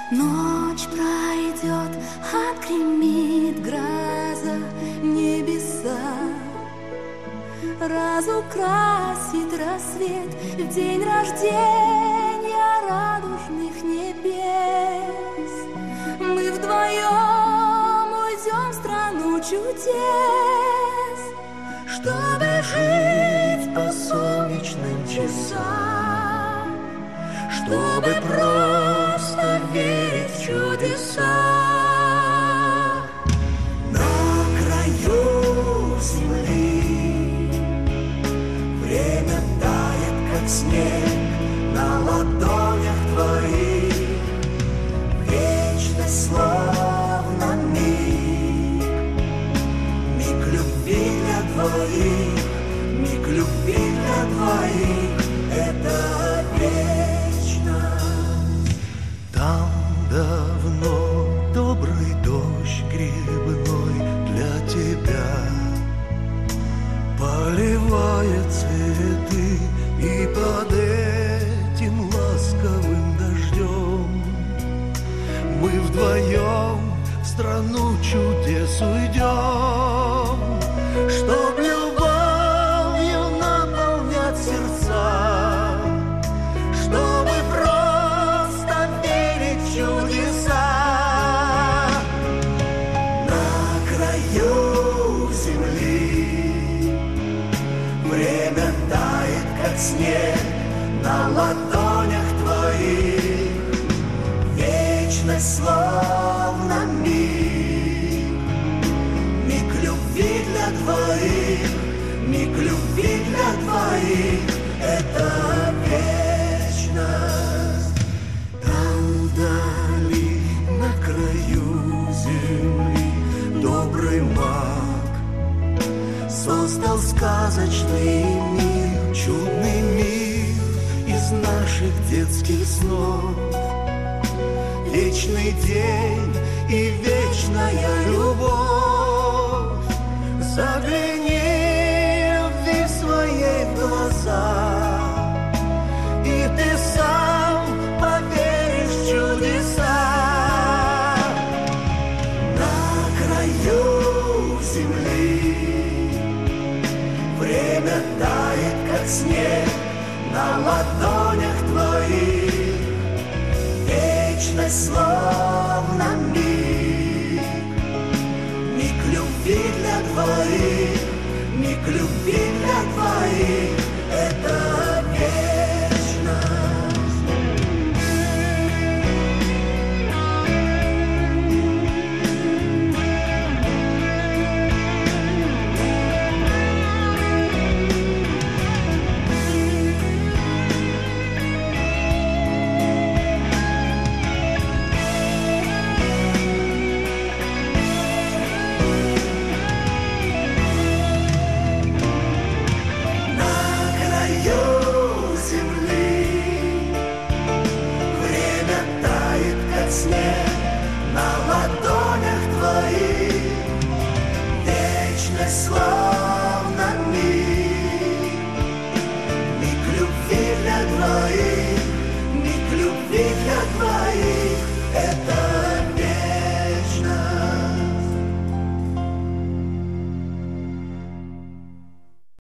Ночь пройдет, отгремит гроза, небеса разукрасит рассвет в день рождения радужных небес. Мы вдвоем уйдем в страну чудес, чтобы жить по солнечным часам, чтобы просто верить в чудеса. На краю земли время тает, как снег на ладонях твоих. Вечность словно миг, миг любви для двоих, миг любви для двоих. Это вечность. Там давно добрый дождь грибной для тебя поливает цветы, и под этим ласковым дождем мы вдвоем в страну чудес уйдем, чтоб любовью наполнять сердца, чтобы просто верить в чудеса. На краю земли время тает, как снег на ладонях твоих. Вечность словно миг, миг любви для двоих, миг любви для двоих. Это вечность. Там вдали, на краю земли, добрый маг создал сказочный мир, чудный мир из наших детских снов. Вечный день и вечная любовь. Загляни любви своей в глаза, и ты сам поверишь в чудеса. На краю земли время тает, как снег на ладонях твоих. Вечность словно миг, миг любви для двоих, миг любви для двоих. Это вечность. Снег на ладонях твоих. Вечность слава.